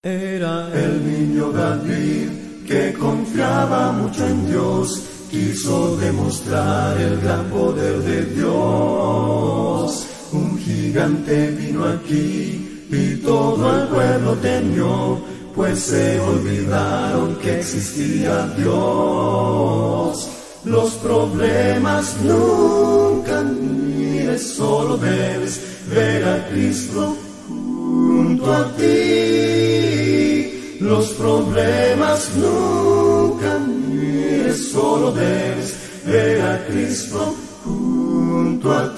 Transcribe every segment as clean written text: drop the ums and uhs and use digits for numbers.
Era el niño David que confiaba mucho en Dios, quiso demostrar el gran poder de Dios. Un gigante vino aquí y todo el pueblo temió, pues se olvidaron que existía Dios. Los problemas nunca mires, solo debes ver a Cristo junto a ti. Los problemas nunca mires, solo debes ver a Cristo junto a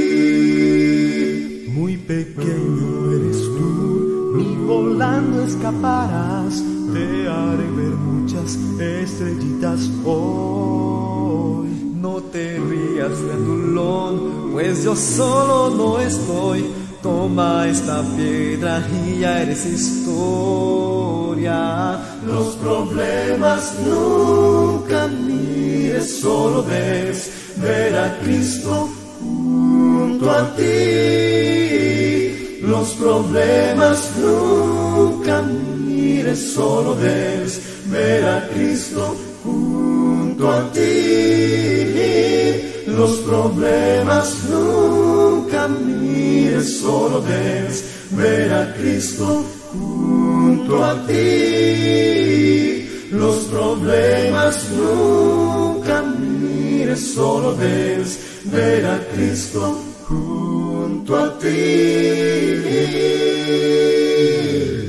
ti. Muy pequeño eres tú, ni volando escaparás, te haré ver muchas estrellitas hoy. No te rías, grandulón, pues yo solo no estoy. Toma esta piedra y ya eres historia. Los problemas nunca mires, solo debes ver a Cristo junto a ti. Los problemas nunca mires, solo debes ver a Cristo junto a ti. Los problemas nunca mires, solo debes ver a Cristo junto a ti. Los problemas nunca mires, solo debes ver a Cristo junto a ti.